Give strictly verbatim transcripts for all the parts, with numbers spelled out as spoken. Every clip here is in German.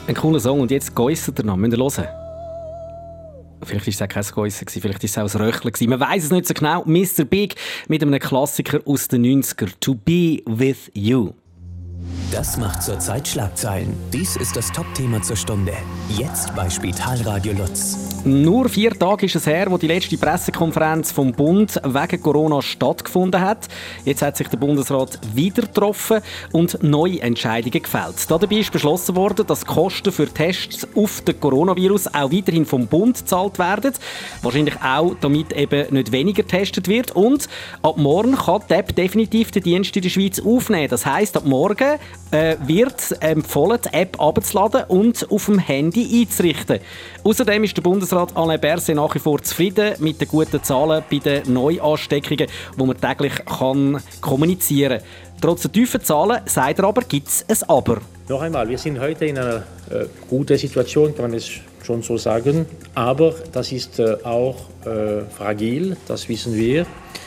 Ein cooler Song und jetzt geäussert er noch. Müsst ihr hören. Vielleicht war es auch kein Geäussern, vielleicht war es auch ein Röchler. Man weiss es nicht so genau. Mister Big mit einem Klassiker aus den neunzigern. «To be with you». Das macht zurzeit Schlagzeilen. Dies ist das Top-Thema zur Stunde. Jetzt bei Spitalradio Lutz. Nur vier Tage ist es her, wo die letzte Pressekonferenz vom Bund wegen Corona stattgefunden hat. Jetzt hat sich der Bundesrat wieder getroffen und neue Entscheidungen gefällt. Dabei ist beschlossen worden, dass die Kosten für Tests auf den Coronavirus auch weiterhin vom Bund gezahlt werden. Wahrscheinlich auch, damit eben nicht weniger getestet wird. Und ab morgen kann die App definitiv den Dienst in der Schweiz aufnehmen. Das heisst, ab morgen äh, wird empfohlen, die App herunterzuladen und auf dem Handy einzurichten. Außerdem ist der Bundesrat Alain Berset nach wie vor zufrieden mit den guten Zahlen bei den Neuansteckungen, die man täglich kann kommunizieren kann. Trotz der tiefen Zahlen, sagt er aber, gibt es ein Aber. Noch einmal, wir sind heute in einer äh, guten Situation, kann man es schon so sagen. Aber das ist äh, auch äh, fragil, das wissen wir.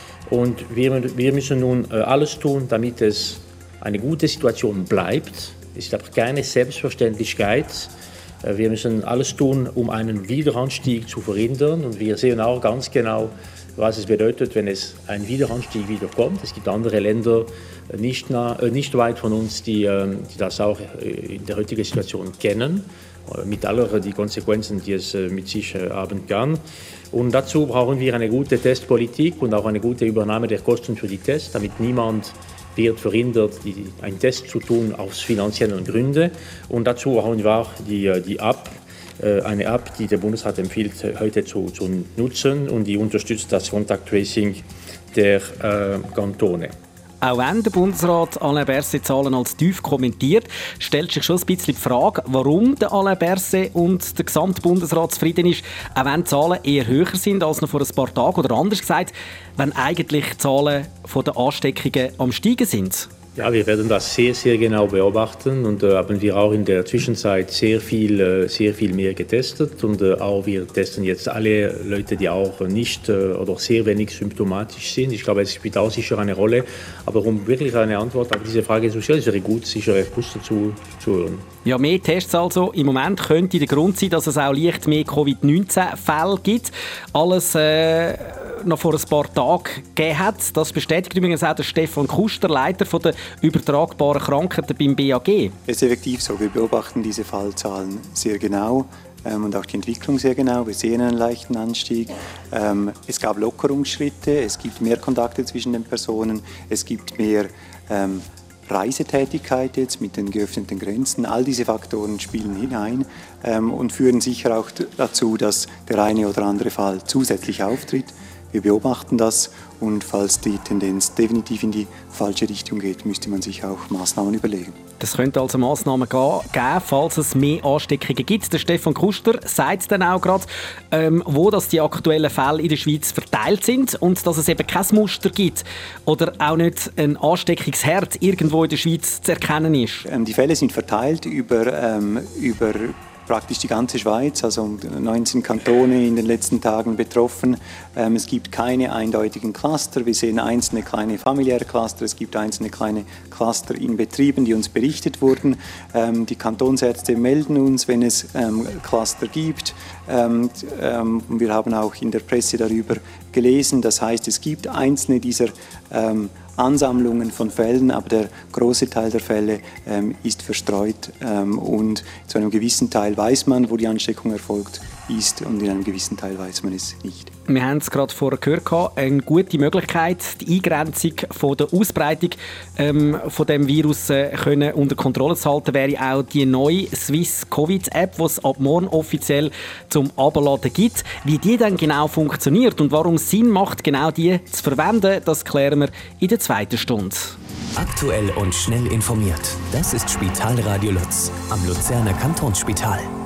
Und wir, wir müssen nun äh, alles tun, damit es eine gute Situation bleibt. Es ist aber keine Selbstverständlichkeit. Wir müssen alles tun, um einen Wiederanstieg zu verhindern. Und wir sehen auch ganz genau, was es bedeutet, wenn es ein Wiederanstieg wieder kommt. Es gibt andere Länder nicht, nah, nicht weit von uns, die, die das auch in der heutigen Situation kennen, mit aller die Konsequenzen, die es mit sich haben kann. Und dazu brauchen wir eine gute Testpolitik und auch eine gute Übernahme der Kosten für die Tests, damit niemand wird verhindert, die, einen Test zu tun aus finanziellen Gründen. Und dazu brauchen wir auch die, die App, äh, eine App, die der Bundesrat empfiehlt, heute zu, zu nutzen und die unterstützt das Contact Tracing der äh, Kantone. Auch wenn der Bundesrat Alain Berset Zahlen als tief kommentiert, stellt sich schon ein bisschen die Frage, warum der Alain Berset und der gesamte Bundesrat zufrieden ist, auch wenn die Zahlen eher höher sind als noch vor ein paar Tagen. Oder anders gesagt, wenn eigentlich die Zahlen der Ansteckungen am Steigen sind. Ja, wir werden das sehr, sehr genau beobachten und äh, haben wir auch in der Zwischenzeit sehr viel, äh, sehr viel mehr getestet und äh, auch wir testen jetzt alle Leute, die auch nicht äh, oder sehr wenig symptomatisch sind. Ich glaube, es spielt auch sicher eine Rolle, aber um wirklich eine Antwort auf diese Frage zu stellen, ist es gut, sicher etwas dazu zu hören. Ja, mehr Tests also. Im Moment könnte der Grund sein, dass es auch leicht mehr Covid neunzehn Fälle gibt. Alles äh, noch vor ein paar Tagen gegeben hat. Das bestätigt übrigens auch der Stefan Kuster, Leiter von der übertragbaren Krankheiten beim B A G. Es ist effektiv so. Wir beobachten diese Fallzahlen sehr genau ähm, und auch die Entwicklung sehr genau. Wir sehen einen leichten Anstieg. Ähm, es gab Lockerungsschritte, es gibt mehr Kontakte zwischen den Personen, es gibt mehr ähm, Reisetätigkeit jetzt mit den geöffneten Grenzen. All diese Faktoren spielen hinein ähm, und führen sicher auch dazu, dass der eine oder andere Fall zusätzlich auftritt. Wir beobachten das und falls die Tendenz definitiv in die falsche Richtung geht, müsste man sich auch Massnahmen überlegen. Das könnte also Massnahmen geben, falls es mehr Ansteckungen gibt. Der Stefan Kuster sagt dann auch gerade, ähm, wo das die aktuellen Fälle in der Schweiz verteilt sind und dass es eben kein Muster gibt oder auch nicht ein Ansteckungsherd irgendwo in der Schweiz zu erkennen ist. Ähm, die Fälle sind verteilt über, ähm, über praktisch die ganze Schweiz, also neunzehn Kantone in den letzten Tagen betroffen. Ähm, es gibt keine eindeutigen Cluster. Wir sehen einzelne kleine familiäre Cluster, es gibt einzelne kleine Cluster in Betrieben, die uns berichtet wurden. Ähm, die Kantonsärzte melden uns, wenn es ähm, Cluster gibt. Ähm, ähm, wir haben auch in der Presse darüber gelesen. Das heißt, es gibt einzelne dieser ähm, Ansammlungen von Fällen, aber der große Teil der Fälle ähm, ist verstreut ähm, und zu einem gewissen Teil weiß man, wo die Ansteckung erfolgt ist und in einem gewissen Teil weiß man es nicht. Wir haben es gerade vorher gehört, eine gute Möglichkeit, die Eingrenzung von der Ausbreitung ähm, von dem Virus äh, können unter Kontrolle zu halten, wäre auch die neue Swiss Covid-App, die es ab morgen offiziell zum Abladen gibt. Wie die dann genau funktioniert und warum es Sinn macht, genau die zu verwenden, das klären wir in der zweiten Stunde. Aktuell und schnell informiert. Das ist Spitalradio Lutz am Luzerner Kantonsspital.